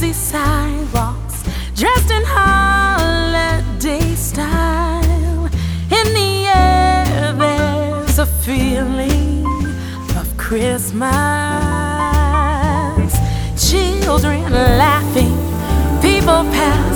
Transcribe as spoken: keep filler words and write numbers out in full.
busy sidewalks, dressed in holiday style. In the air there's a feeling of Christmas. Children laughing, people pass